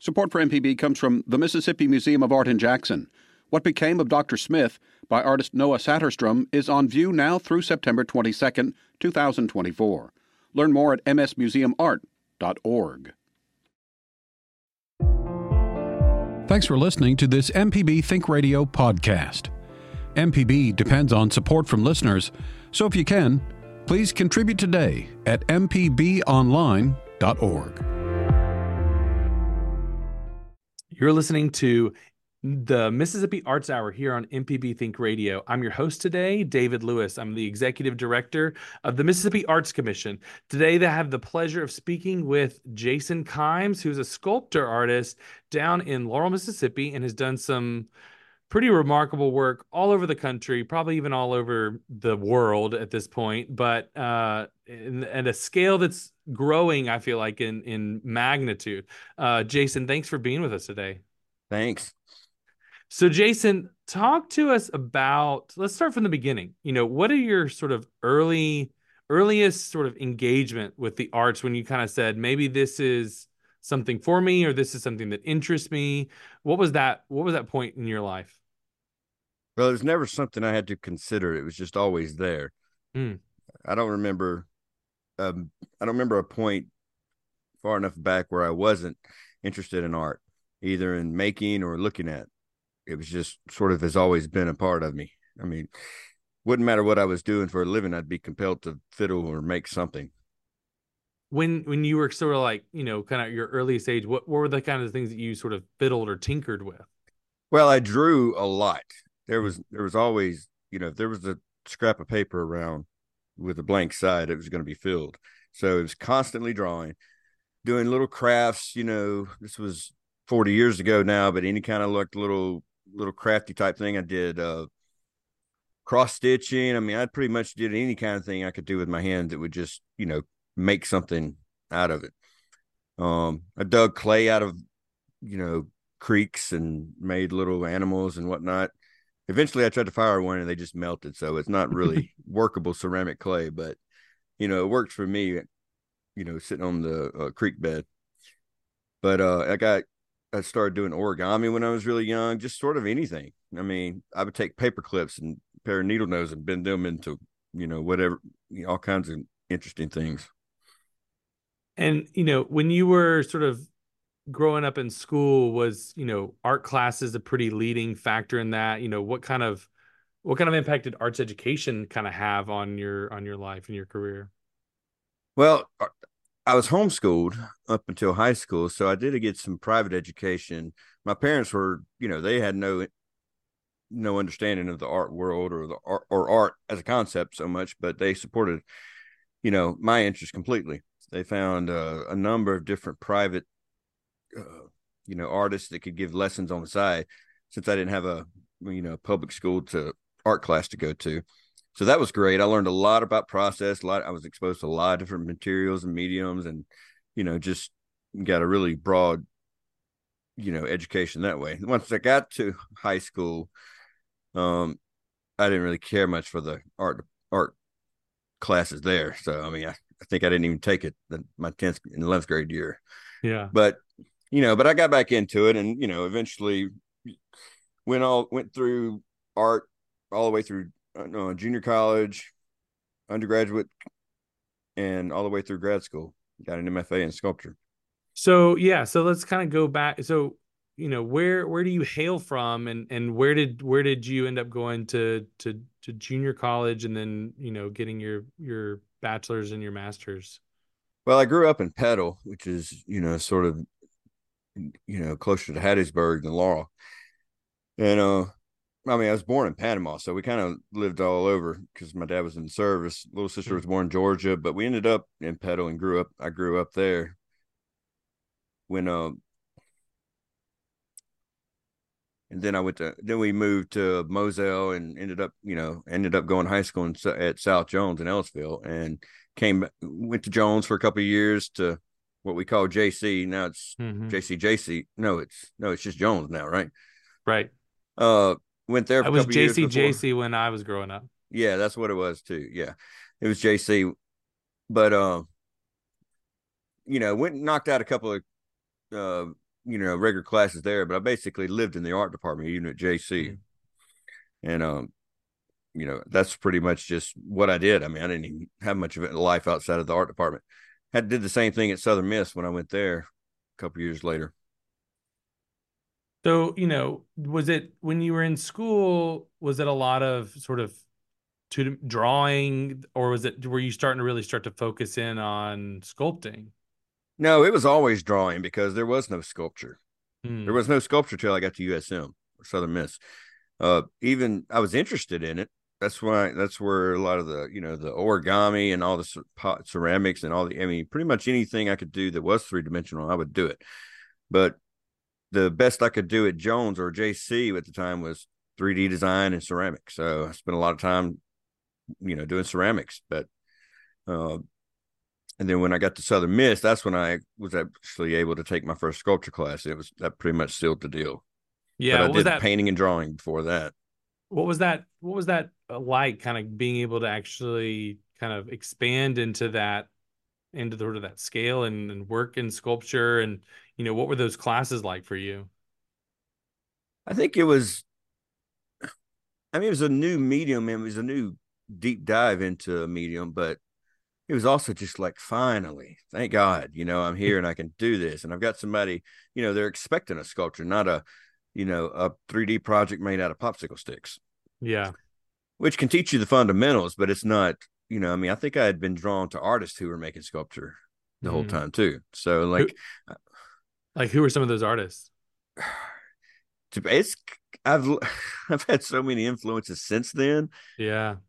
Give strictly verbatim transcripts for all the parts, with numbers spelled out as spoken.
Support for M P B comes from the Mississippi Museum of Art in Jackson. What Became of Doctor Smith by artist Noah Satterstrom is on view now through September twenty-second, twenty twenty-four. Learn more at m s museum art dot org. Thanks for listening to this M P B Think Radio podcast. M P B depends on support from listeners, so if you can, please contribute today at m p b online dot org. You're listening to the Mississippi Arts Hour here on M P B Think Radio. I'm your host today, David Lewis. I'm the executive director of the Mississippi Arts Commission. Today, I have the pleasure of speaking with Jason Kimes, who's a sculptor artist down in Laurel, Mississippi, and has done some pretty remarkable work all over the country, probably even all over the world at this point, but uh, in, at a scale that's growing, I feel like, in, in magnitude. Uh, Jason, thanks for being with us today. Thanks. So, Jason, talk to us about, let's start from the beginning. You know, what are your sort of early, earliest sort of engagement with the arts when you kind of said, maybe this is something for me, or this is something that interests me? What was that, what was that point in your life? Well, it was never something I had to consider. It was just always there. Mm. I don't remember, um, I don't remember a point far enough back where I wasn't interested in art, either in making or looking at. It was just sort of has always been a part of me. I mean, wouldn't matter what I was doing for a living, I'd be compelled to fiddle or make something. When when you were sort of like, you know, kind of your earliest age, what, what were the kind of things that you sort of fiddled or tinkered with? Well, I drew a lot. There was there was always, you know, if there was a scrap of paper around with a blank side, it was going to be filled. So it was constantly drawing, doing little crafts. You know, this was forty years ago now, but any kind of like little little crafty type thing I did. Uh, cross stitching. I mean, I pretty much did any kind of thing I could do with my hands that would just, you know, make something out of it. Um, I dug clay out of, you know, creeks and made little animals and whatnot. Eventually I tried to fire one and they just melted. So it's not really workable ceramic clay, but, you know, it worked for me, you know, sitting on the uh, creek bed. But uh, I got, I started doing origami when I was really young, just sort of anything. I mean, I would take paper clips and a pair of needle nose and bend them into, you know, whatever, you know, all kinds of interesting things. And, you know, when you were sort of growing up in school, was, you know, art classes a pretty leading factor in that? You know, what kind of, what kind of impact did arts education kind of have on your, on your life and your career? Well, I was homeschooled up until high school, so I did get some private education. My parents were, you know, they had no no understanding of the art world or the art or art as a concept so much, but they supported, you know, my interest completely. They found uh, a number of different private, uh, you know, artists that could give lessons on the side, since I didn't have a, you know, public school to art class to go to. So that was great. I learned a lot about process. A lot. I was exposed to a lot of different materials and mediums, and, you know, just got a really broad, you know, education that way. Once I got to high school, um, I didn't really care much for the art art classes there. So, I mean, I, I think I didn't even take it the, my tenth and eleventh grade year. Yeah. But, you know, but I got back into it, and, you know, eventually went all went through art all the way through no, junior college, undergraduate, and all the way through grad school. Got an M F A in sculpture. So, yeah, so let's kind of go back. So, you know, where where do you hail from, and and where did where did you end up going to to to junior college, and then, you know, getting your your bachelor's and your master's? Well, I grew up in Petal, which is, you know, sort of, you know, closer to Hattiesburg than Laurel. And uh I mean, I was born in Panama, so we kind of lived all over because my dad was in the service. Little sister was born in Georgia, but we ended up in Petal and grew up. I grew up there. When uh, and then I went to then we moved to Moselle and ended up, you know, ended up going to high school in, at South Jones in Ellisville, and came went to Jones for a couple of years to what we call J C. Now it's mm-hmm. J C J C. No, it's no, it's just Jones now, right? Right. Uh. Went there for I a was couple J C years J C when I was growing up. Yeah, that's what it was too. Yeah, it was J C. But, uh, you know, went and knocked out a couple of uh, you know, regular classes there, but I basically lived in the art department, even at J C. Mm. And, um, you know, that's pretty much just what I did. I mean, I didn't even have much of a life outside of the art department. Had did the same thing at Southern Miss when I went there a couple years later. So, you know, was it when you were in school, was it a lot of sort of to drawing, or was it were you starting to really start to focus in on sculpting? No, it was always drawing because there was no sculpture. There Hmm. was no sculpture till I got to U S M or Southern Miss. Uh, even I was interested in it. That's why that's where a lot of the, you know, the origami and all the pot ceramics and all the, I mean, pretty much anything I could do that was three dimensional, I would do it. But the best I could do at Jones or J C at the time was three D design and ceramics. So I spent a lot of time, you know, doing ceramics. But uh, and then when I got to Southern Miss, that's when I was actually able to take my first sculpture class. It was that pretty much sealed the deal. But Yeah, I what was did that? painting and drawing before that. What was that? What was that uh, like? Kind of being able to actually kind of expand into that, into the, sort of that scale and, and work in sculpture, and you know, what were those classes like for you? I think it was, I mean, it was a new medium and it was a new deep dive into a medium, but it was also just like, finally, thank God, you know, I'm here and I can do this. And I've got somebody, you know, they're expecting a sculpture, not a, you know, a three D project made out of popsicle sticks, Yeah. which can teach you the fundamentals, but it's not, you know, I mean, I think I had been drawn to artists who were making sculpture the whole Hmm. time too. So Who, like, like who were some of those artists? to, it's, I've, I've had so many influences since then. Yeah.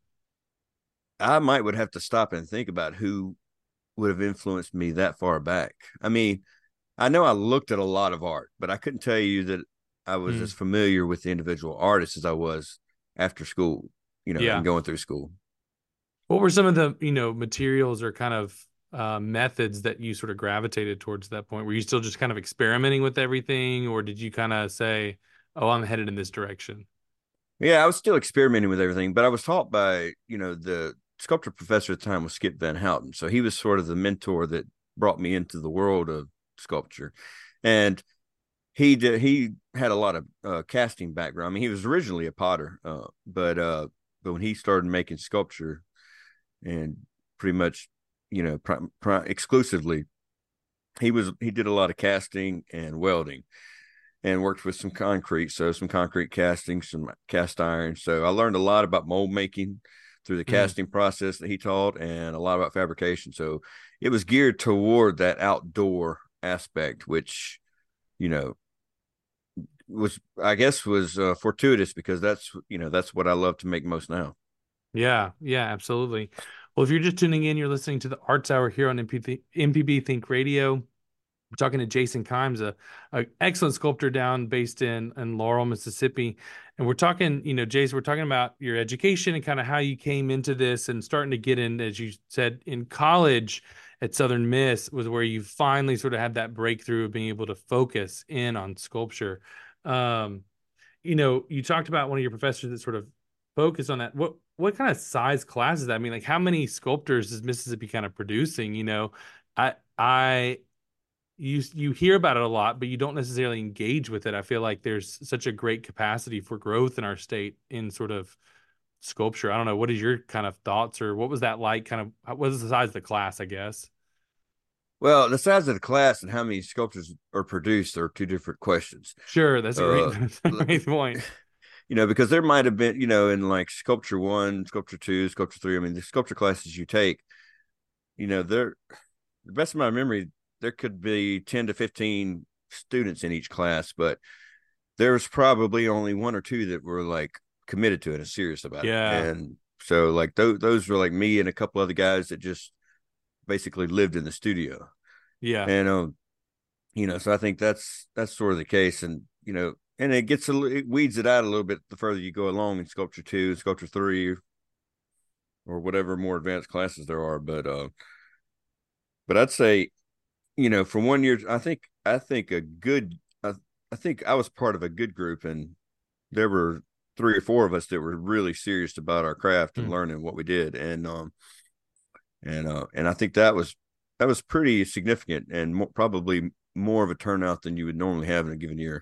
I might would have to stop and think about who would have influenced me that far back. I mean, I know I looked at a lot of art, but I couldn't tell you that I was Hmm. as familiar with the individual artists as I was after school, you know, and Yeah. going through school. What were some of the, you know, materials or kind of uh, methods that you sort of gravitated towards that point? Were you still just kind of experimenting with everything, or did you kind of say, "Oh, I'm headed in this direction"? Yeah, I was still experimenting with everything, but I was taught by, you know, the sculpture professor at the time was Skip Van Houten. So he was sort of the mentor that brought me into the world of sculpture. And he did, he had a lot of uh, casting background. I mean, he was originally a potter, uh, but uh, but when he started making sculpture and pretty much, you know, pri- pri- exclusively, he was he did a lot of casting and welding and worked with some concrete, so some concrete casting, some cast iron. So I learned a lot about mold making through the Mm. casting process that he taught, and a lot about fabrication. So it was geared toward that outdoor aspect, which, you know, was, I guess, was uh, fortuitous because that's, you know, that's what I love to make most now. Yeah, yeah, absolutely. Well, if you're just tuning in, you're listening to the Arts Hour here on M P B, M P B Think Radio. We're talking to Jason Kimes, a, a excellent sculptor down based in in Laurel, Mississippi, and we're talking, you know, Jason, we're talking about your education and kind of how you came into this and starting to get in, as you said, in college at Southern Miss was where you finally sort of had that breakthrough of being able to focus in on sculpture. Um, you know, you talked about one of your professors that sort of focused on that. What what kind of size class is that? I mean, like how many sculptors is Mississippi kind of producing? You know, I I you you hear about it a lot, but you don't necessarily engage with it. I feel like there's such a great capacity for growth in our state in sort of sculpture. I don't know. What is your kind of thoughts, or what was that like? Kind of what was the size of the class, I guess? Well, the size of the class and how many sculptures are produced are two different questions. Sure, that's a great, Uh, that's a great point. you know, because there might have been, you know, in like sculpture one, sculpture two, sculpture three. I mean, the sculpture classes you take, you know, they're, the best of my memory, there could be ten to fifteen students in each class, but there's probably only one or two that were like committed to it and serious about it. Yeah, And so like those, those were like me and a couple other guys that just basically lived in the studio. yeah, And, um, you know, so I think that's, that's sort of the case. And, you know, and it gets a it weeds it out a little bit the further you go along in sculpture two, sculpture three, or whatever more advanced classes there are. But, uh, but I'd say, you know, from one year, I think, I think a good, I, I think I was part of a good group, and there were three or four of us that were really serious about our craft and hmm, learning what we did. And, um, and, uh, and I think that was, that was pretty significant and more, probably more of a turnout than you would normally have in a given year.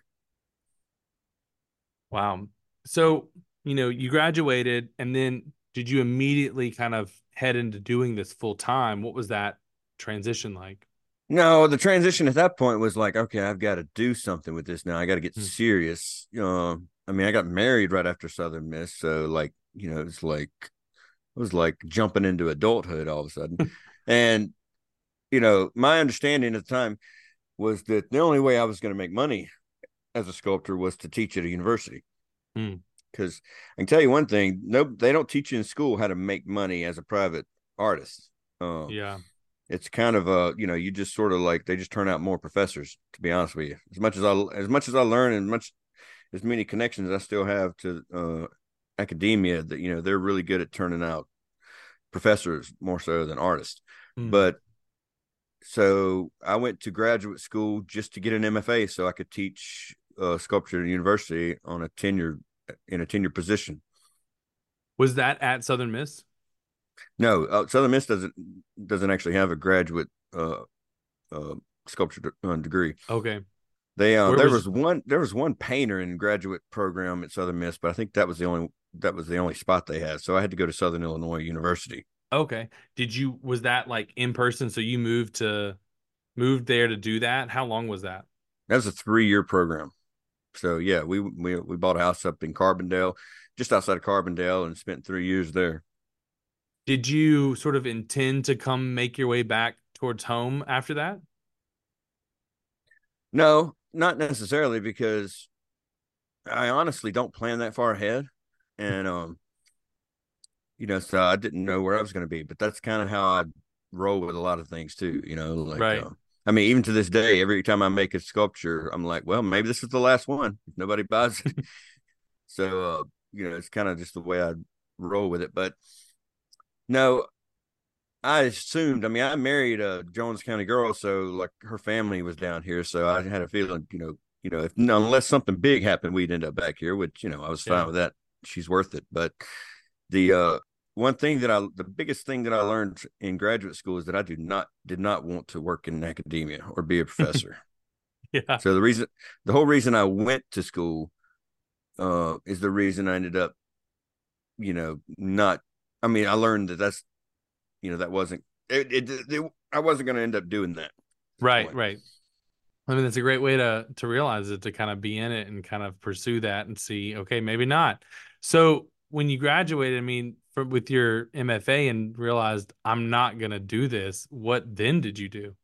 Wow. So, you know, you graduated and then did you immediately kind of head into doing this full time? What was that transition like? No, the transition at that point was like, okay, I've got to do something with this now. I got to get Hmm. serious. You know, I mean, I got married right after Southern Miss, so like, you know, it's like it was like jumping into adulthood all of a sudden. And you know, my understanding at the time was that the only way I was going to make money as a sculptor was to teach at a university. Hmm. Because I can tell you one thing, no, they don't teach you in school how to make money as a private artist. Um, Yeah. it's kind of a, you know, you just sort of like they just turn out more professors. To be honest with you, as much as I as much as I learn and much as many connections I still have to uh, academia, that you know they're really good at turning out professors more so than artists. Hmm. But so I went to graduate school just to get an M F A so I could teach uh, sculpture at a university on a tenure in a tenure position. Was that at Southern Miss? No, uh, Southern Miss doesn't doesn't actually have a graduate uh, uh, sculpture de- uh, degree. Okay. They uh, Where there was was one there was one painter in graduate program at Southern Miss, but I think that was the only that was the only spot they had. So I had to go to Southern Illinois University. Okay. Did you was that like in person? So you moved to moved there to do that? How long was that? That was a three year program. So yeah, we we we bought a house up in Carbondale, just outside of Carbondale, and spent three years there. Did you sort of intend to come make your way back towards home after that? No, not necessarily, because I honestly don't plan that far ahead, and um, you know, so I didn't know where I was going to be. But that's kind of how I roll with a lot of things too. You know, like Right. uh, I mean, even to this day, every time I make a sculpture, I'm like, well, maybe this is the last one. If nobody buys it, so uh, you know, it's kind of just the way I roll with it. But no, I assumed. I mean, I married a Jones County girl, so like her family was down here, so I had a feeling, you know, you know, if unless something big happened, we'd end up back here. Which you know, I was fine Yeah. with that. She's worth it. But the uh, one thing that I, the biggest thing that I learned in graduate school is that I do not did not want to work in academia or be a professor. Yeah. So the reason, the whole reason I went to school, uh, is the reason I ended up, you know, not. I mean, I learned that that's you know that wasn't it, it, it I wasn't going to end up doing that at the Right, point. right. I mean, that's a great way to to realize it, to kind of be in it and kind of pursue that and see, okay, maybe not. So when you graduated, I mean, for, with your M F A and realized I'm not gonna do this, what then did you do?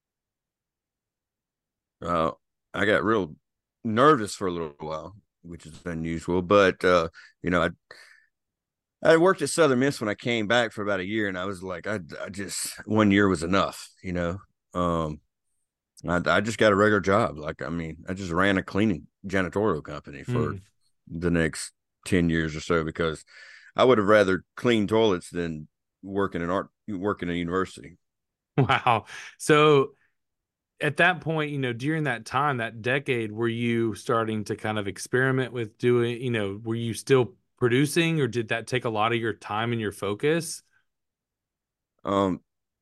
uh I got real nervous for a little while, which is unusual, but uh you know i i worked at Southern Miss when I came back for about a year, and I was like, i, I just one year was enough, you know. um I, I just got a regular job. Like, I mean, I just ran a cleaning janitorial company for Hmm. the next ten years or so, because I would have rather clean toilets than work in an art, work in a university. Wow. So at that point, you know, during that time, that decade, were you starting to kind of experiment with doing, you know, were you still producing or did that take a lot of your time and your focus? Um,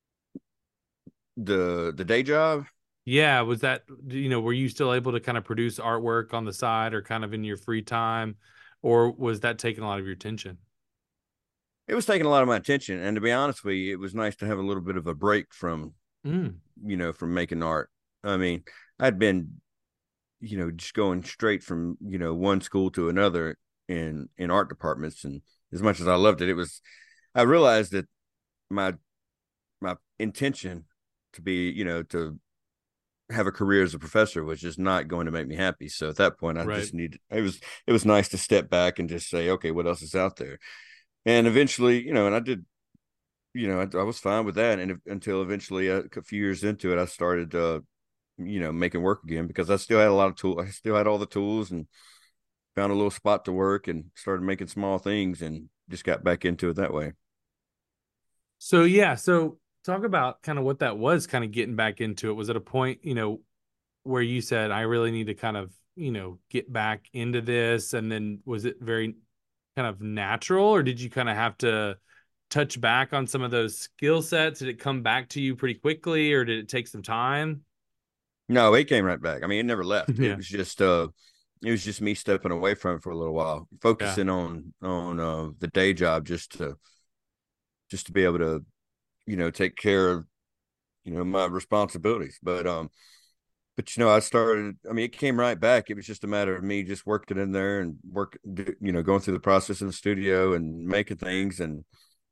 the the day job, Yeah, was that, you know, were you still able to kind of produce artwork on the side or kind of in your free time, or was that taking a lot of your attention? it was taking a lot of my attention. And to be honest with you, it was nice to have a little bit of a break from, Mm. you know, from making art. I mean, I'd been, you know, just going straight from, you know, one school to another in in art departments, and as much as I loved it, it was I realized that my my intention to be, you know, to have a career as a professor was just not going to make me happy. So at that point, I Right. just needed it was it was nice to step back and just say, okay, what else is out there? And eventually, you know, and I did, you know, I, I was fine with that. And if, until eventually, uh, a few years into it, I started, uh, you know, making work again, because I still had a lot of tools. I still had all the tools, and found a little spot to work and started making small things, and just got back into it that way. So yeah, so talk about kind of what that was, kind of getting back into it. Was it a point, you know, where you said, I really need to kind of, you know, get back into this? And then was it very kind of natural, or did you kind of have to touch back on some of those skill sets? Did it come back to you pretty quickly, or did it take some time? No, it came right back. I mean, it never left. It Yeah. was just uh it was just me stepping away from it for a little while, Yeah. focusing on on uh the day job just to just to be able to, you know, take care of, you know, my responsibilities. But um but you know, I started, I mean, it came right back. It was just a matter of me just working in there and work, you know, going through the process in the studio and making things and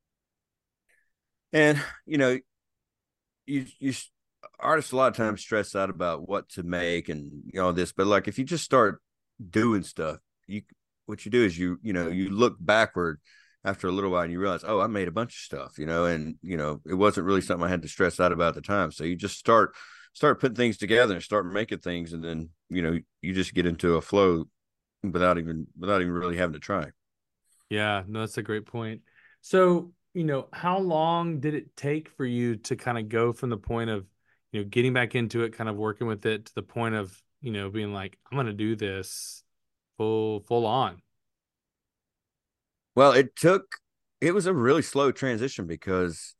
and you know, you you artists a lot of times stress out about what to make and you know this, but like if you just start doing stuff, you what you do is you you know you look backward after a little while and you realize, oh, I made a bunch of stuff, you know, and you know it wasn't really something I had to stress out about at the time. So you just start start putting things together and start making things, and then you know you just get into a flow without even without even really having to try. Yeah, no, that's a great point. So, you know, how long did it take for you to kind of go from the point of, you know, getting back into it, kind of working with it to the point of, you know, being like, I'm going to do this full, full on? Well, it took it was a really slow transition because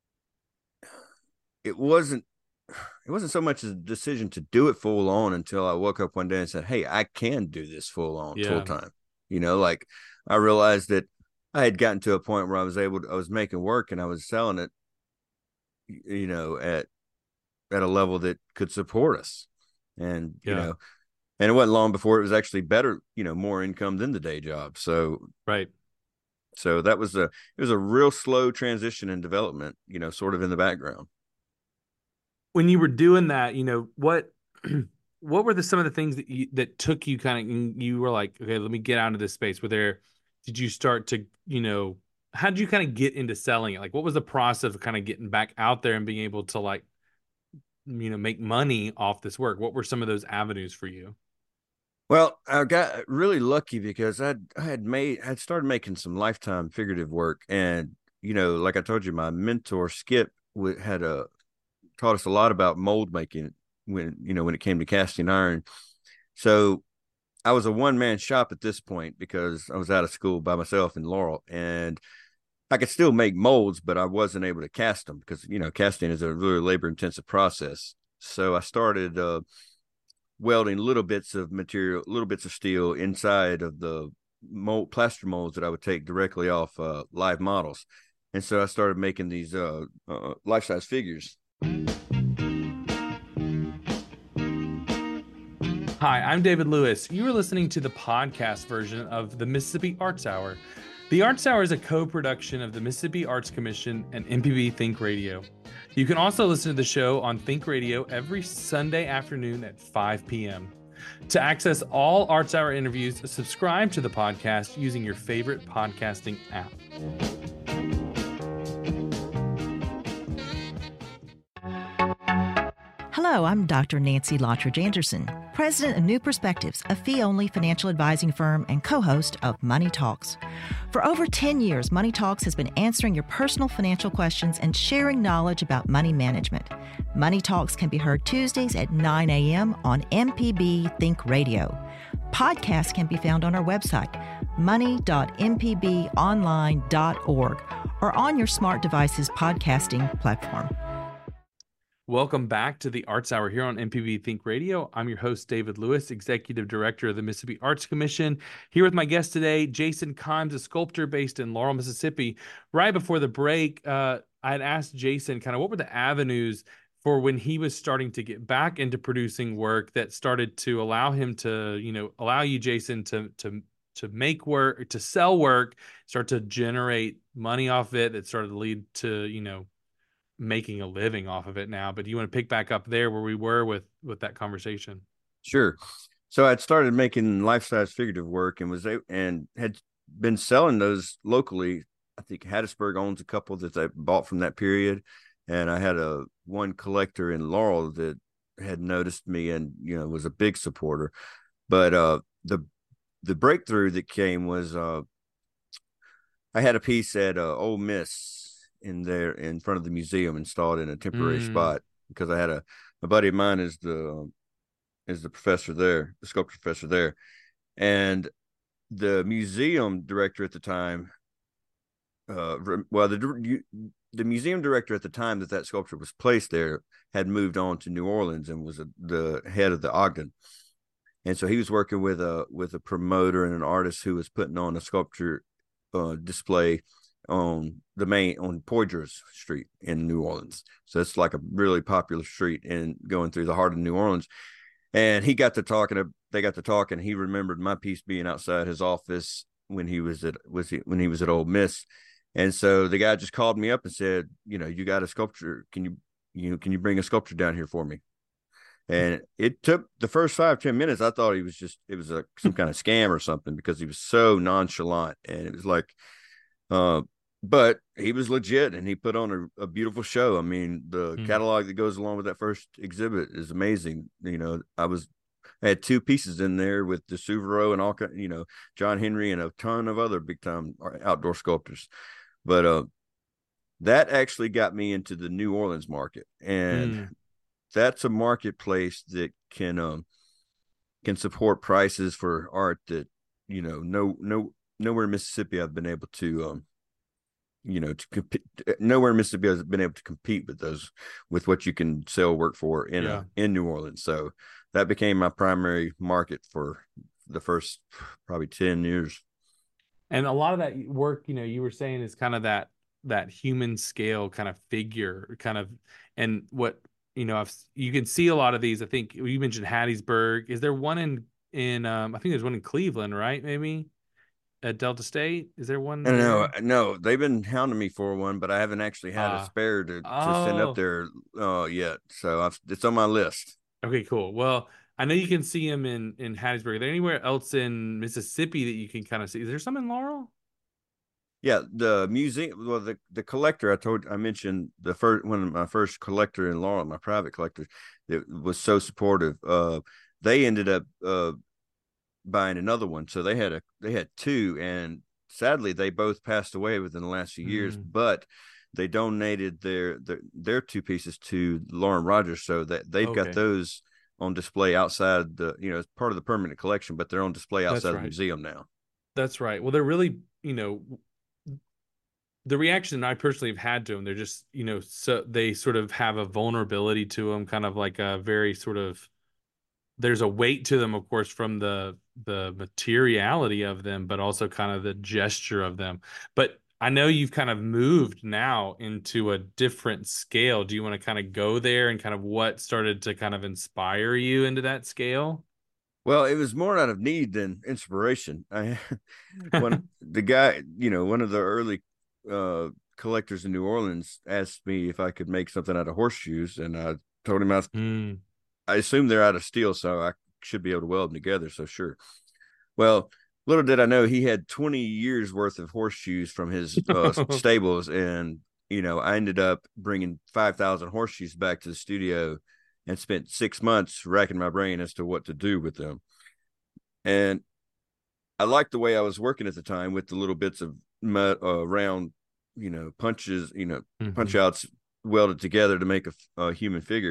it wasn't it wasn't so much a decision to do it full on until I woke up one day and said, hey, I can do this full on full Yeah. time. You know, like I realized that I had gotten to a point where I was able to, I was making work and I was selling it, you know, at at a level that could support us. And, you Yeah. know, and it wasn't long before it was actually better, you know, more income than the day job. So Right. so that was a it was a real slow transition and development, you know, sort of in the background. When you were doing that, you know, what, what were the, some of the things that you, that took you kind of, you were like, okay, let me get out of this space. Were there, did you start to, you know, how did you kind of get into selling it? Like, what was the process of kind of getting back out there and being able to like, you know, make money off this work? What were some of those avenues for you? Well, I got really lucky because I I had made I had started making some lifetime figurative work, and you know, like I told you, my mentor Skip had a taught us a lot about mold making when you know when it came to casting iron. So I was a one man shop at this point because I was out of school by myself in Laurel, and I could still make molds, but I wasn't able to cast them because you know casting is a really labor intensive process. So I started. Uh, welding little bits of material, little bits of steel inside of the mold, plaster molds that I would take directly off uh, live models. And so I started making these uh, uh, life size figures. Hi, I'm David Lewis. You are listening to the podcast version of the Mississippi Arts Hour. The Arts Hour is a co-production of the Mississippi Arts Commission and M P B Think Radio. You can also listen to the show on Think Radio every Sunday afternoon at five p.m. To access all Arts Hour interviews, subscribe to the podcast using your favorite podcasting app. Hello, I'm Doctor Nancy Lottridge Anderson, president of New Perspectives, a fee-only financial advising firm and co-host of Money Talks. For over ten years, Money Talks has been answering your personal financial questions and sharing knowledge about money management. Money Talks can be heard Tuesdays at nine a.m. on M P B Think Radio. Podcasts can be found on our website, money dot m p b online dot org, or on your smart device's podcasting platform. Welcome back to the Arts Hour here on M P B Think Radio. I'm your host, David Lewis, Executive Director of the Mississippi Arts Commission. Here with my guest today, Jason Kimes, a sculptor based in Laurel, Mississippi. Right before the break, uh, I had asked Jason kind of what were the avenues for when he was starting to get back into producing work that started to allow him to, you know, allow you, Jason, to to to make work, to sell work, start to generate money off it that started to lead to, you know, making a living off of it now. But do you want to pick back up there where we were with with that conversation? Sure. So I'd started making life size figurative work and was and had been selling those locally. I think Hattiesburg owns a couple that I bought from that period, and I had a one collector in Laurel that had noticed me and you know was a big supporter. But uh, the the breakthrough that came was uh, I had a piece at uh, Ole Miss in there in front of the museum installed in a temporary Mm. spot because I had a a buddy of mine is the um, is the professor there, the sculpture professor there, and the museum director at the time. Uh, well, the the museum director at the time that that sculpture was placed there had moved on to New Orleans and was a, the head of the Ogden. And so he was working with a with a promoter and an artist who was putting on a sculpture uh, display on the main on Poydras Street in New Orleans. So it's like a really popular street and going through the heart of New Orleans. And he got to talking. They got to talking. He remembered my piece being outside his office when he was at was he, when he was at Ole Miss. And so the guy just called me up and said, you know, you got a sculpture. Can you, you know, can you bring a sculpture down here for me? And it took the first five, ten minutes. I thought he was just, it was a, some kind of scam or something because he was so nonchalant. And it was like, uh, but he was legit and he put on a, a beautiful show. I mean, the mm. catalog that goes along with that first exhibit is amazing. You know, I was, I had two pieces in there with De Souvero and all, you know, John Henry and a ton of other big time outdoor sculptors. But uh, that actually got me into the New Orleans market, and mm. that's a marketplace that can um, can support prices for art that, you know, no no nowhere in Mississippi I've been able to um, you know to compete. Nowhere in Mississippi I've been able to compete with those with what you can sell work for in yeah. a, in New Orleans. So that became my primary market for the first probably ten years. And a lot of that work, you know, you were saying is kind of that that human scale kind of figure, kind of, and what, you know, I've, you can see a lot of these. I think you mentioned Hattiesburg. Is there one in in um, I think there's one in Cleveland, right? Maybe at Delta State. Is there one? No, no, they've been hounding me for one, but I haven't actually had uh, a spare to, to oh. send up there uh, yet. So I've, it's on my list. Okay, cool. Well, I know you can see them in, in Hattiesburg. Are there anywhere else in Mississippi that you can kind of see? Is there some in Laurel? Yeah, the museum, well, the, the collector, I told, I mentioned the first, one of my first collector in Laurel, my private collector, that was so supportive. Uh, they ended up uh, buying another one. So they had a, they had two, and sadly they both passed away within the last few mm. years, but they donated their, their, their two pieces to Lauren Rogers. So that they've okay. got those on display outside the, you know, it's part of the permanent collection, but they're on display outside right. the museum now. That's right. Well, they're really, you know, the reaction I personally have had to them, they're just, you know, so they sort of have a vulnerability to them, kind of like a very sort of, there's a weight to them, of course, from the, the materiality of them, but also kind of the gesture of them. But I know you've kind of moved now into a different scale. Do you want to kind of go there and kind of what started to kind of inspire you into that scale? Well, it was more out of need than inspiration. I, when the guy, you know, one of the early uh, collectors in New Orleans asked me if I could make something out of horseshoes, and I told him I, mm. I assume they're out of steel, so I should be able to weld them together. So sure. Well, little did I know he had twenty years worth of horseshoes from his uh, stables. And, you know, I ended up bringing five thousand horseshoes back to the studio and spent six months racking my brain as to what to do with them. And I liked the way I was working at the time with the little bits of mud, uh, round, you know, punches, you know, mm-hmm. punch outs welded together to make a, a human figure.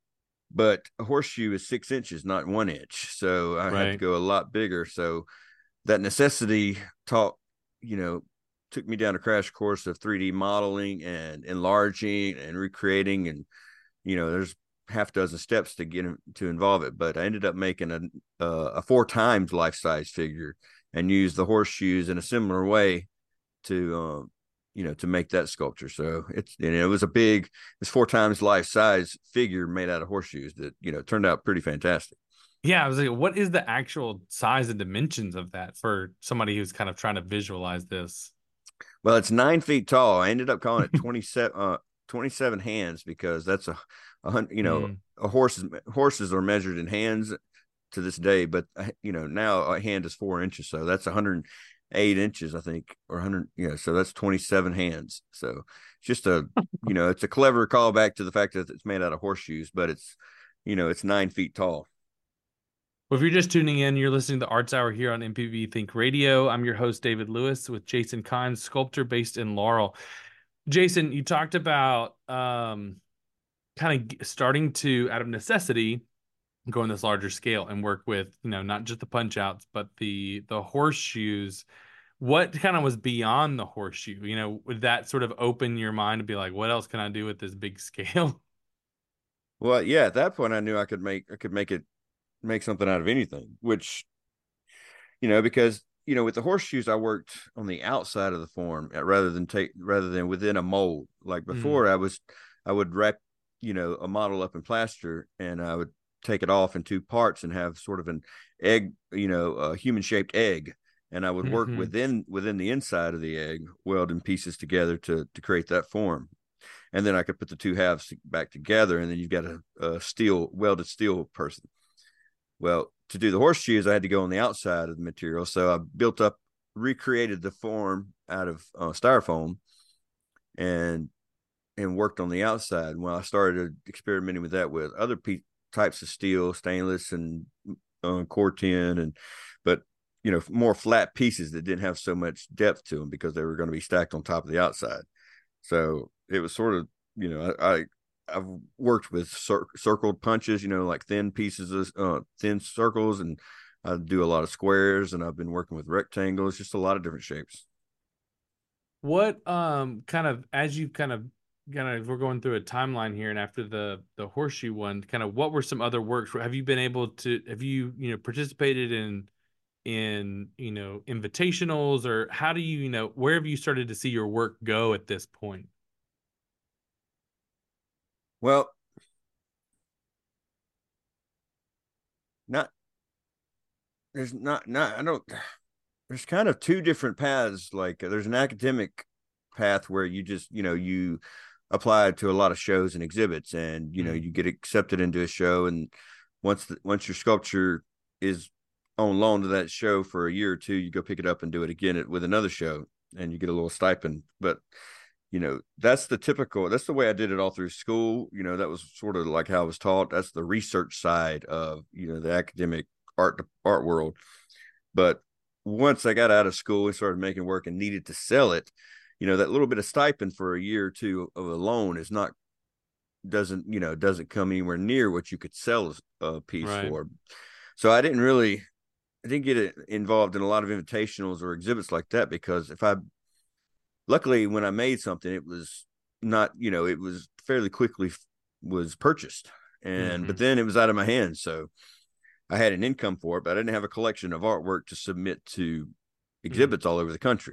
But a horseshoe is six inches, not one inch. So I right. had to go a lot bigger. So that necessity taught, you know, took me down a crash course of three D modeling and enlarging and recreating. And, you know, there's half dozen steps to get to involve it. But I ended up making a, uh, a four times life-size figure and used the horseshoes in a similar way to, um, you know, to make that sculpture. So it's, and it was a big, it's four times life-size figure made out of horseshoes that, you know, turned out pretty fantastic. Yeah, I was like, what is the actual size and dimensions of that for somebody who's kind of trying to visualize this? Well, it's nine feet tall. I ended up calling it twenty-seven, uh, twenty-seven hands because that's a, a hundred, you know, mm. a horse's horses are measured in hands to this day, but you know, now a hand is four inches. So that's one hundred eight inches, I think, or one hundred. Yeah. So that's twenty-seven hands. So it's just a, you know, it's a clever callback to the fact that it's made out of horseshoes, but it's, you know, it's nine feet tall. Well, if you're just tuning in, you're listening to the Arts Hour here on M P B Think Radio. I'm your host, David Lewis, with Jason Kahn, sculptor based in Laurel. Jason, you talked about um, kind of starting to, out of necessity, go on this larger scale and work with, you know, not just the punch outs, but the the horseshoes. what kind of was beyond the horseshoe? You know, would that sort of open your mind to be like, what else can I do with this big scale? Well, yeah, at that point I knew I could make I could make it make something out of anything, which, you know, because, you know, with the horseshoes I worked on the outside of the form rather than take rather than within a mold. Like before, mm. I was I would wrap, you know, a model up in plaster, and I would take it off in two parts and have sort of an egg, you know, a human shaped egg. And I would work mm-hmm. within within the inside of the egg, welding pieces together to to create that form. And then I could put the two halves back together, and then you've got a, a steel welded steel person. Well, to do the horseshoes, I had to go on the outside of the material. So I built up, recreated the form out of uh, styrofoam, and and worked on the outside. Well, I started experimenting with that with other pe- types of steel, stainless and uh, Corten, and but you know, more flat pieces that didn't have so much depth to them because they were going to be stacked on top of the outside. So it was sort of, you know, I, I I've worked with cir- circled punches, you know, like thin pieces of uh, thin circles, and I do a lot of squares, and I've been working with rectangles, just a lot of different shapes. What um kind of, as you kind of kind of we're going through a timeline here, and after the the horseshoe one, kind of what were some other works? Have you been able to have you you know participated in in you know invitationals, or how do you you know where have you started to see your work go at this point? Well, not there's not not I don't there's kind of two different paths. Like there's an academic path where you just you know you apply to a lot of shows and exhibits, and you know mm-hmm. you get accepted into a show, and once the, once your sculpture is on loan to that show for a year or two, you go pick it up and do it again with another show, and you get a little stipend. But you know, that's the typical, that's the way I did it all through school. You know, that was sort of like how I was taught. That's the research side of, you know, the academic art, art world. But once I got out of school and started making work and needed to sell it, you know, that little bit of stipend for a year or two of a loan is not, doesn't, you know, doesn't come anywhere near what you could sell a piece right. for. So I didn't really, I didn't get involved in a lot of invitationals or exhibits like that, because if I, luckily when I made something, it was not, you know, it was fairly quickly was purchased, and, mm-hmm. but then it was out of my hands. So I had an income for it, but I didn't have a collection of artwork to submit to exhibits mm-hmm. all over the country.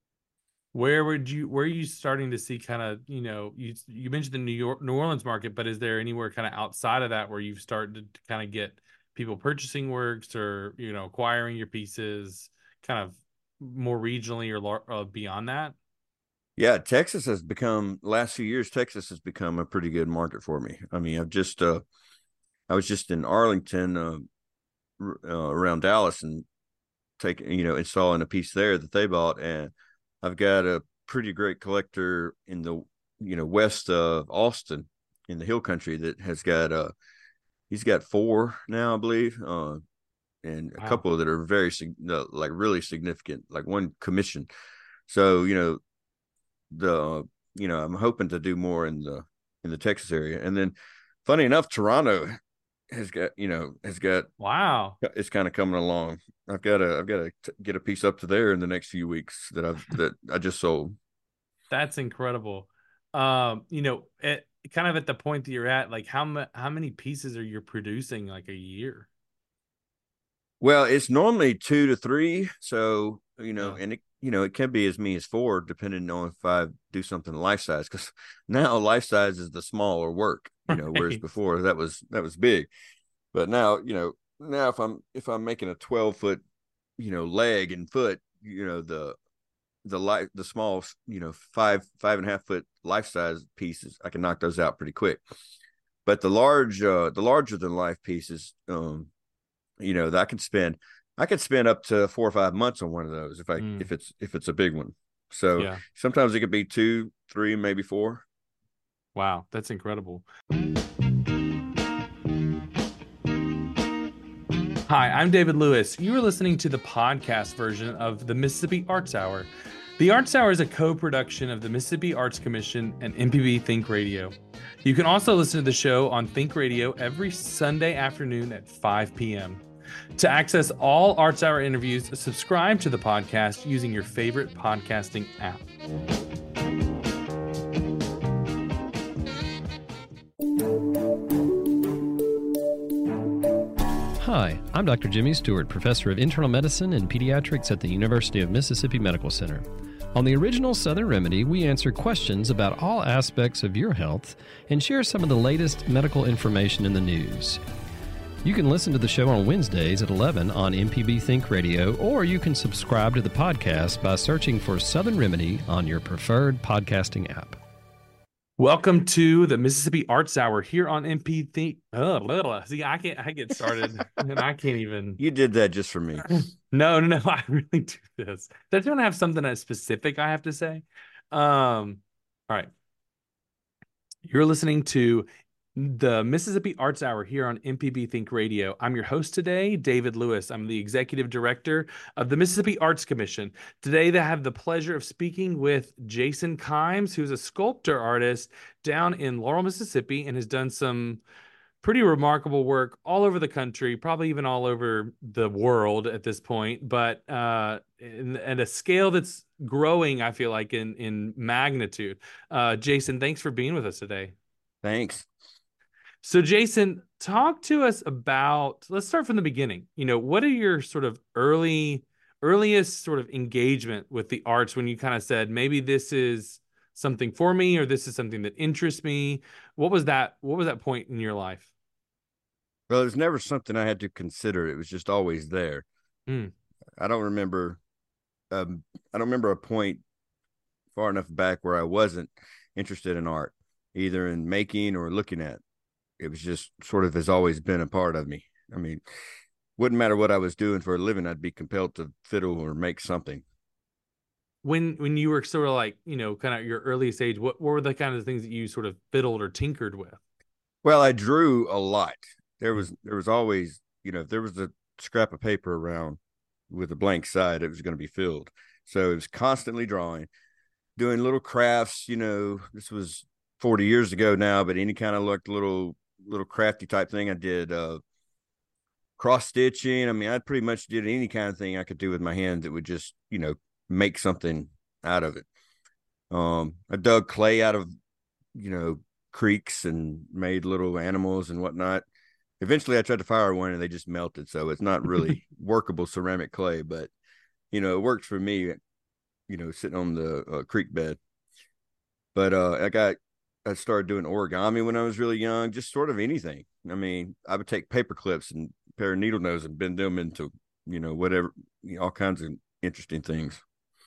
Where would you, where are you starting to see kind of, you know, you, you mentioned the New York, New Orleans market, but is there anywhere kind of outside of that where you've started to kind of get people purchasing works, or, you know, acquiring your pieces kind of more regionally or uh, beyond that? Yeah, Texas has become, last few years, Texas has become a pretty good market for me. I mean, I've just, uh, I was just in Arlington, uh, uh, around Dallas, and taking, you know, installing a piece there that they bought. And I've got a pretty great collector in the, you know, west of Austin in the Hill Country that has got, uh, he's got four now, I believe, uh, and a wow. couple that are very, uh, like really significant, like one commission. So, you know, the, you know, I'm hoping to do more in the, in the Texas area. And then funny enough, Toronto has got, you know, has got, wow, it's kind of coming along. I've got to, I've got to t- get a piece up to there in the next few weeks that I've, that I just sold. That's incredible. Um, you know, at, kind of at the point that you're at, like how, ma- how many pieces are you producing like a year? Well, it's normally two to three. So, you know, yeah. and it, you know, it can be as many as four, depending on if I do something life size, because now life size is the smaller work, you know, right. whereas before that was, that was big. But now, you know, now if I'm, if I'm making a twelve foot, you know, leg and foot, you know, the, the life, the small, you know, five, five and a half foot life size pieces, I can knock those out pretty quick. But the large, uh, the larger than life pieces, um, you know, that I can spend, I could spend up to four or five months on one of those if I, mm. if it's, if it's a big one. So yeah. sometimes it could be two, three, maybe four. Wow. That's incredible. Hi, I'm David Lewis. You are listening to the podcast version of the Mississippi Arts Hour. The Arts Hour is a co-production of the Mississippi Arts Commission and M P B Think Radio. You can also listen to the show on Think Radio every Sunday afternoon at five p.m. To access all Arts Hour interviews, subscribe to the podcast using your favorite podcasting app. Hi, I'm Doctor Jimmy Stewart, Professor of Internal Medicine and Pediatrics at the University of Mississippi Medical Center. On the original Southern Remedy, we answer questions about all aspects of your health and share some of the latest medical information in the news. You can listen to the show on Wednesdays at eleven on M P B Think Radio, or you can subscribe to the podcast by searching for Southern Remedy on your preferred podcasting app. Welcome to the Mississippi Arts Hour here on M P B Think. Oh, blah, blah. See, I can't. I get started, and I can't even. You did that just for me. No, no, no. I really do this. I don't have something as specific I have to say. Um, all right. You're listening to the Mississippi Arts Hour here on M P B Think Radio. I'm your host today, David Lewis. I'm the executive director of the Mississippi Arts Commission. Today, I have the pleasure of speaking with Jason Kimes, who's a sculptor artist down in Laurel, Mississippi, and has done some pretty remarkable work all over the country, probably even all over the world at this point, but uh, in, at a scale that's growing, I feel like, in, in magnitude. Uh, Jason, thanks for being with us today. Thanks. So, Jason, talk to us about, let's start from the beginning. You know, what are your sort of early, earliest sort of engagement with the arts when you kind of said, maybe this is something for me, or this is something that interests me? What was that, what was that point in your life? Well, it was never something I had to consider. It was just always there. Mm. I don't remember, um, I don't remember a point far enough back where I wasn't interested in art, either in making or looking at. It was just sort of has always been a part of me. I mean, wouldn't matter what I was doing for a living, I'd be compelled to fiddle or make something. When when you were sort of like, you know, kind of your earliest age, what, what were the kind of things that you sort of fiddled or tinkered with? Well, I drew a lot. There was there was always, you know, if there was a scrap of paper around with a blank side, it was going to be filled. So it was constantly drawing, doing little crafts. You know, this was forty years ago now, but any kind of like little little crafty type thing I did, uh, cross stitching. I mean, I pretty much did any kind of thing I could do with my hands that would just, you know, make something out of it. Um, I dug clay out of, you know, creeks and made little animals and whatnot. Eventually I tried to fire one and they just melted. So it's not really workable ceramic clay, but, you know, it worked for me, you know, sitting on the uh, creek bed. But uh, I got, I started doing origami when I was really young, just sort of anything. I mean, I would take paper clips and a pair of needle nose and bend them into, you know, whatever, you know, all kinds of interesting things.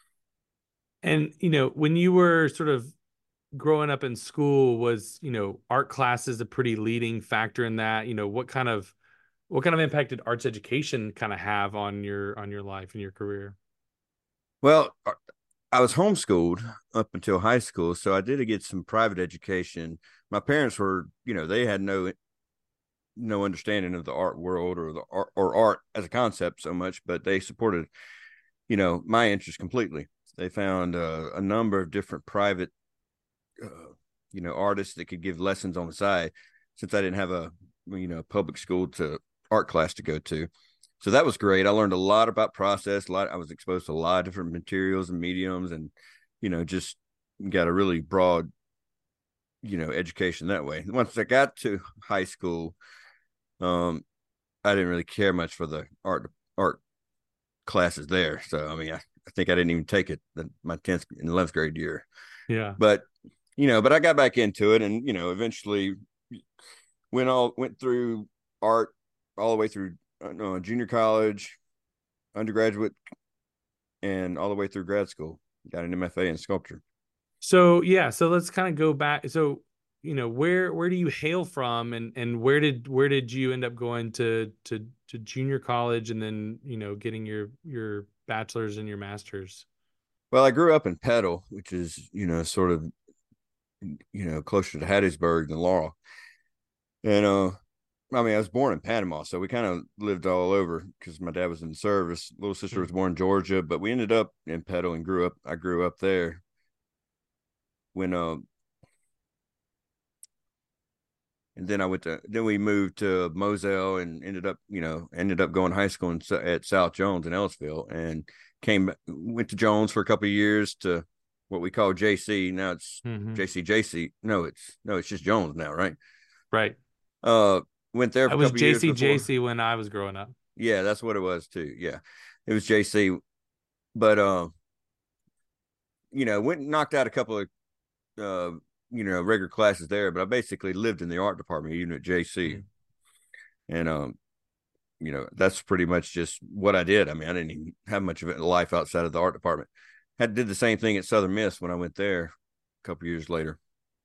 And, you know, when you were sort of growing up in school, was, you know, art classes a pretty leading factor in that? You know, what kind of, what kind of impact did arts education kind of have on your, on your life and your career? Well, I was homeschooled up until high school, so I did get some private education. My parents were, you know, they had no no understanding of the art world or the art or art as a concept so much, but they supported, you know, my interest completely. They found uh, a number of different private, uh, you know, artists that could give lessons on the side, since I didn't have a, you know, public school to art class to go to. So that was great. I learned a lot about process. A lot. I was exposed to a lot of different materials and mediums, and, you know, just got a really broad, you know, education that way. Once I got to high school, um, I didn't really care much for the art art classes there. So, I mean, I, I think I didn't even take it the, my tenth and eleventh grade year. Yeah. But, you know, but I got back into it, and, you know, eventually went all went through art all the way through no, junior college, undergraduate, and all the way through grad school. Got an M F A in sculpture. So, yeah, so let's kind of go back. So, you know, where where do you hail from, and and where did where did you end up going to to to junior college, and then, you know, getting your your bachelor's and your master's? Well, I grew up in Petal, which is, you know, sort of, you know, closer to Hattiesburg than Laurel. And uh I mean, I was born in Panama, so we kind of lived all over because my dad was in the service. Little sister was born in Georgia, but we ended up in Petal and grew up. I grew up there. When uh, and then I went to then we moved to Moselle and ended up you know ended up going to high school in, at South Jones in Ellisville, and came went to Jones for a couple of years to what we call J C. Now it's Mm-hmm. J C J C. No, it's no, it's just Jones now, right? Right. Uh, went there for I a was couple of years J C J C before. when I was growing up. Yeah, that's what it was too. Yeah, it was J C, but uh, you know, went and knocked out a couple of uh, you know, regular classes there. But I basically lived in the art department, even at J C, Mm. and um, you know, that's pretty much just what I did. I mean, I didn't even have much of a life outside of the art department. Had did the same thing at Southern Miss when I went there a couple years later.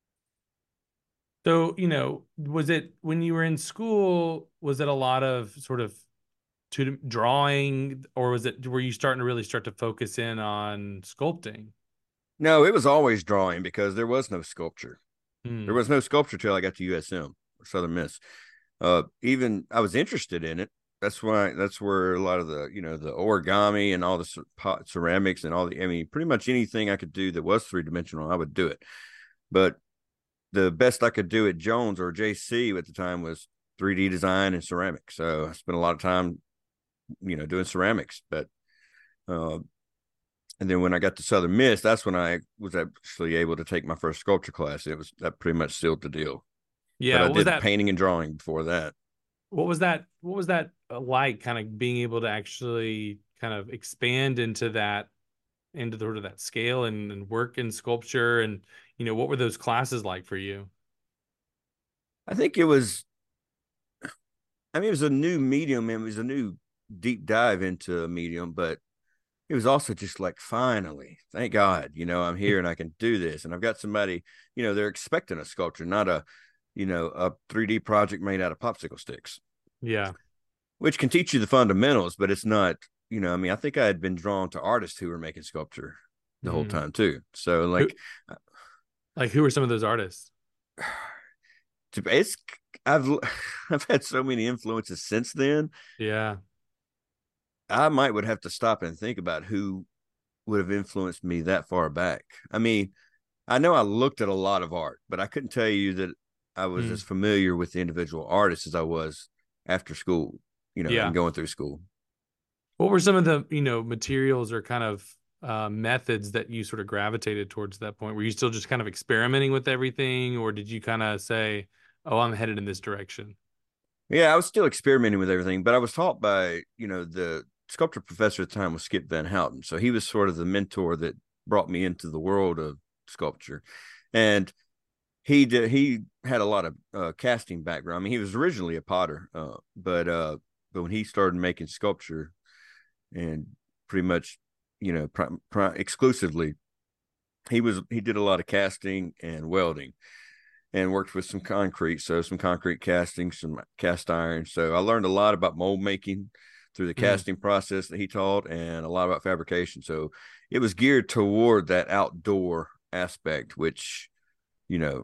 So, you know, was it when you were in school, was it a lot of sort of to drawing, or was it were you starting to really start to focus in on sculpting? No, it was always drawing because there was no sculpture. There Hmm. was no sculpture till I got to U S M or Southern Miss. Uh, even I was interested in it. That's why that's where a lot of the you know the origami and all the pot ceramics and all the I mean pretty much anything I could do that was three dimensional I would do it. But the best I could do at Jones or J C at the time was three D design and ceramics. So I spent a lot of time you know doing ceramics. But uh, and then when I got to Southern Miss, that's when I was actually able to take my first sculpture class. It was that pretty much sealed the deal. But Yeah, I what was did that? painting and drawing before that. What was that? What was that uh, like? Kind of being able to actually kind of expand into that, into the, sort of that scale and, and work in sculpture, and you know, what were those classes like for you? I think it was, I mean, it was a new medium and it was a new deep dive into a medium, but it was also just like, finally, thank God, you know, I'm here and I can do this. And I've got somebody, you know, they're expecting a sculpture, not a, you know, a three D project made out of popsicle sticks, Yeah. which can teach you the fundamentals, but it's not, you know, I mean, I think I had been drawn to artists who were making sculpture the whole Mhm. time too. So Who, like, like who were some of those artists? it's, I've, I've had so many influences since then. Yeah. I might would have to stop and think about who would have influenced me that far back. I mean, I know I looked at a lot of art, but I couldn't tell you that I was Mm. as familiar with the individual artists as I was after school, you know, Yeah. and going through school. What were some of the, you know, materials or kind of uh, methods that you sort of gravitated towards that point? Were you still just kind of experimenting with everything, or did you kind of say, "Oh, I'm headed in this direction"? Yeah, I was still experimenting with everything, but I was taught by, you know, the sculpture professor at the time was Skip Van Houten. So he was sort of the mentor that brought me into the world of sculpture. And he did, he had a lot of uh, casting background. I mean, he was originally a potter, uh, but uh, but when he started making sculpture and pretty much, you know, pri- pri- exclusively, he was he did a lot of casting and welding and worked with some concrete. So some concrete casting, some cast iron. So I learned a lot about mold making through the Mm. casting process that he taught and a lot about fabrication. So it was geared toward that outdoor aspect, which, you know,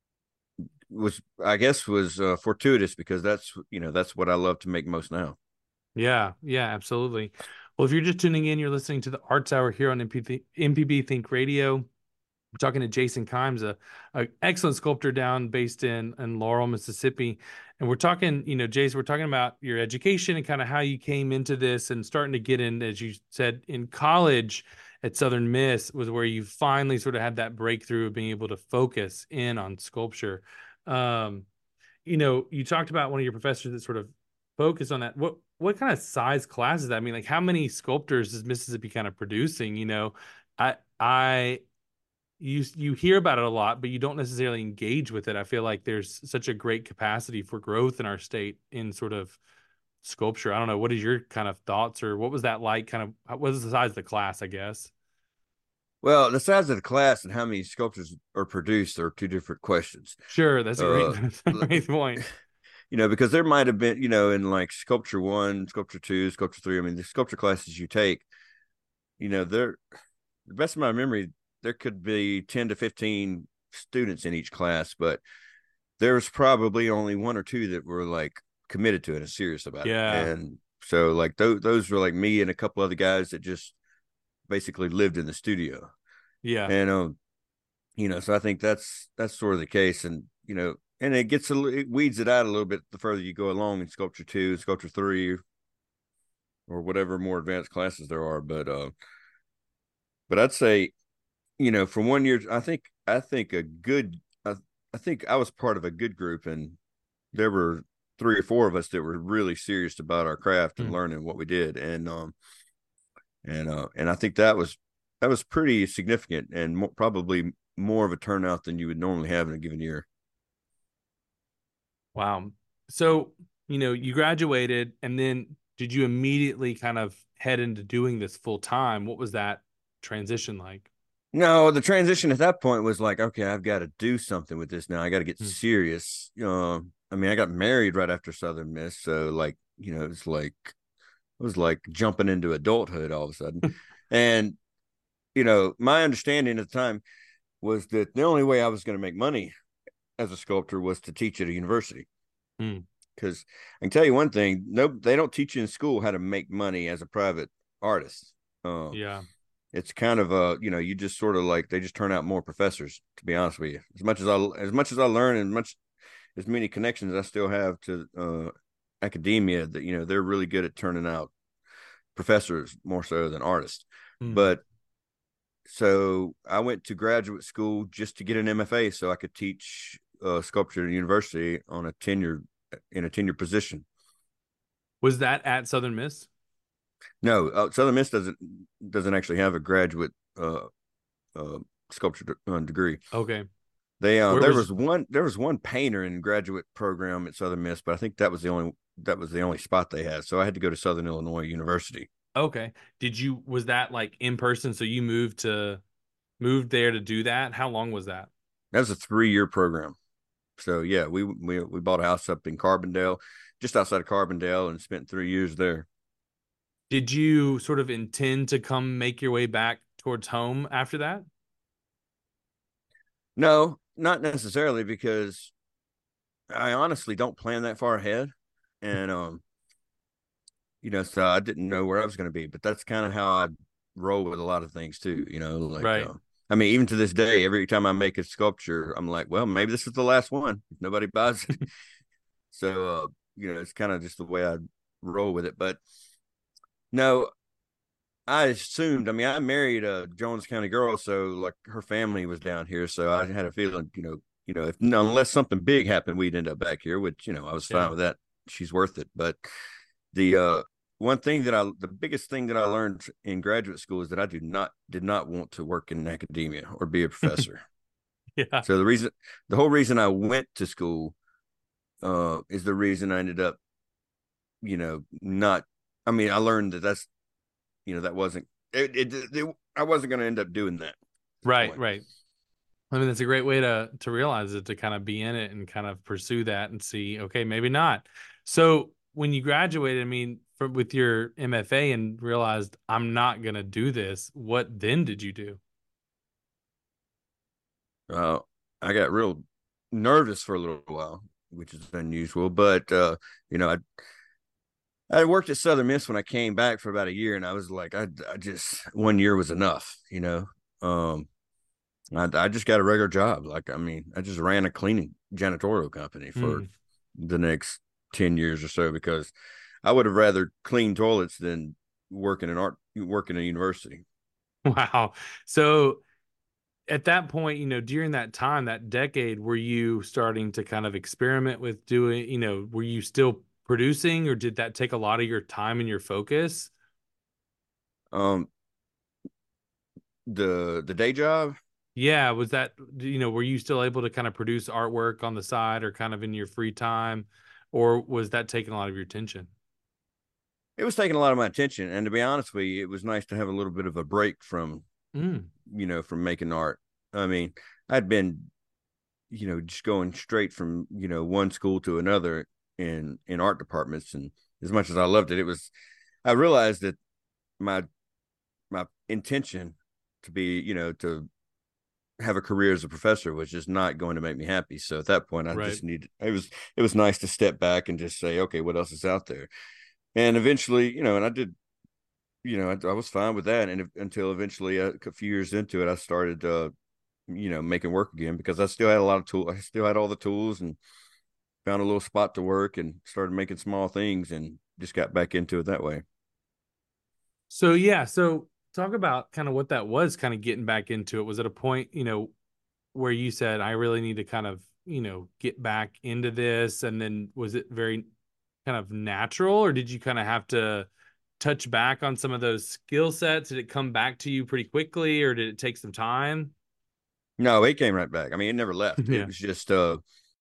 was, I guess, was uh, fortuitous because that's, you know, that's what I love to make most now. Yeah, yeah, absolutely. Well, if you're just tuning in, you're listening to the Arts Hour here on M P B, M P B Think Radio. We're talking to Jason Kimes, a, a excellent sculptor down based in in Laurel, Mississippi, and we're talking, you know, Jason, we're talking about your education and kind of how you came into this and starting to get in, as you said, in college at Southern Miss was where you finally sort of had that breakthrough of being able to focus in on sculpture. Um, you know, you talked about one of your professors that sort of focused on that. What what kind of size class is that? I mean, like how many sculptors is Mississippi kind of producing? You know, I I you you hear about it a lot, but you don't necessarily engage with it. I feel like there's such a great capacity for growth in our state in sort of sculpture. I don't know. What is your kind of thoughts, or what was that like? Kind of what was the size of the class, I guess? Well, the size of the class and how many sculptures are produced are two different questions. Sure, that's a great, Uh, that's a great point. you know, because there might have been, you know, in like sculpture one, sculpture two, sculpture three. I mean, the sculpture classes you take, you know, they're, the best of my memory, there could be ten to fifteen students in each class, but there's probably only one or two that were like committed to it and serious about it. Yeah, And so like those, those were like me and a couple other guys that just basically lived in the studio. yeah, And, um, you know, so I think that's, that's sort of the case. And, you know, and it gets a it weeds it out a little bit the further you go along in sculpture two, sculpture three, or whatever more advanced classes there are. But uh, but I'd say, you know, from one year, I think I think a good, I, I think I was part of a good group, and there were three or four of us that were really serious about our craft and mm. learning what we did, and um, and uh, and I think that was that was pretty significant, and more, probably more of a turnout than you would normally have in a given year. Wow. So, you know, you graduated, and then did you immediately kind of head into doing this full time? What was that transition like? No, the transition at that point was like, okay, I've got to do something with this now. I got to get hmm. serious. You know, I mean, I got married right after Southern Miss, so like, you know, it's like it was like jumping into adulthood all of a sudden. And you know, my understanding at the time was that the only way I was going to make money as a sculptor was to teach at a university. Because hmm. I can tell you one thing: no, they don't teach you in school how to make money as a private artist. Um, yeah. It's kind of a, you know, you just sort of like, they just turn out more professors, to be honest with you. As much as I, as much as I learn and much, as many connections I still have to uh, academia, that, you know, they're really good at turning out professors more so than artists. Mm. But so I went to graduate school just to get an M F A so I could teach uh, sculpture at a university on a tenure, in a tenure position. Was that at Southern Miss? No, uh, Southern Miss doesn't doesn't actually have a graduate uh, uh, sculpture de- degree. Okay. They uh, there was... was one there was one painter in graduate program at Southern Miss, but I think that was the only that was the only spot they had. So I had to go to Southern Illinois University. Okay. Did you was that like in person? So you moved to moved there to do that? How long was that? That was a three year program. So yeah, we we we bought a house up in Carbondale, just outside of Carbondale, and spent three years there. Did you sort of intend to come make your way back towards home after that? No, not necessarily, because I honestly don't plan that far ahead. And, um, you know, so I didn't know where I was going to be, but that's kind of how I roll with a lot of things too, you know, like, right. Uh, I mean, even to this day, every time I make a sculpture, I'm like, well, maybe this is the last one if nobody buys it. So, uh, you know, it's kind of just the way I roll with it. But no, I assumed, I mean, I married a Jones County girl, so like her family was down here. So I had a feeling, you know, you know, if unless something big happened, we'd end up back here, which, you know, I was fine yeah. with that. She's worth it. But the uh, one thing that I, the biggest thing that I learned in graduate school is that I do not, did not want to work in academia or be a professor. yeah. So the reason, the whole reason I went to school uh, is the reason I ended up, you know, not, I mean, I learned that that's, you know, that wasn't, it, it, it I wasn't going to end up doing that. Right, right. I mean, that's a great way to, to realize it, to kind of be in it and kind of pursue that and see, okay, maybe not. So when you graduated, I mean, for, with your M F A and realized I'm not going to do this, what then did you do? Uh, I got real nervous for a little while, which is unusual, but, uh, you know, I, I worked at Southern Miss when I came back for about a year, and I was like, I, I just, one year was enough, you know? Um, I, I just got a regular job. Like, I mean, I just ran a cleaning janitorial company for mm. the next ten years or so, because I would have rather clean toilets than work in an art, work in a university. Wow. So at that point, you know, during that time, that decade, were you starting to kind of experiment with doing, you know, were you still producing, or did that take a lot of your time and your focus? Um, the, the day job. Yeah. Was that, you know, were you still able to kind of produce artwork on the side or kind of in your free time, or was that taking a lot of your attention? It was taking a lot of my attention. And to be honest with you, it was nice to have a little bit of a break from, mm. you know, from making art. I mean, I'd been, you know, just going straight from, you know, one school to another in, in art departments. And as much as I loved it, it was, I realized that my, my intention to be, you know, to have a career as a professor was just not going to make me happy. So at that point, I right. just needed, it was, it was nice to step back and just say, okay, what else is out there? And eventually, you know, and I did, you know, I, I was fine with that. And if, until eventually uh, a few years into it, I started, uh, you know, making work again, because I still had a lot of tools. I still had all the tools, and found a little spot to work and started making small things and just got back into it that way. So, yeah. So talk about kind of what that was, kind of getting back into it. Was it a point, you know, where you said, I really need to kind of, you know, get back into this? And then was it very kind of natural, or did you kind of have to touch back on some of those skill sets? Did it come back to you pretty quickly, or did it take some time? No, it came right back. I mean, it never left. Yeah. It was just, uh,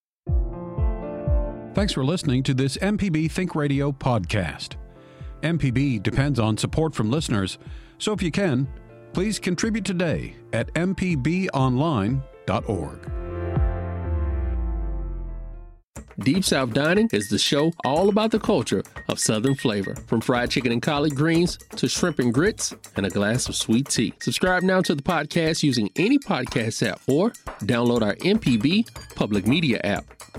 Thanks for listening to this M P B Think Radio podcast. M P B depends on support from listeners, so if you can, please contribute today at m p b online dot org. Deep South Dining is the show all about the culture of Southern flavor, from fried chicken and collard greens to shrimp and grits and a glass of sweet tea. Subscribe now to the podcast using any podcast app or download our M P B public media app.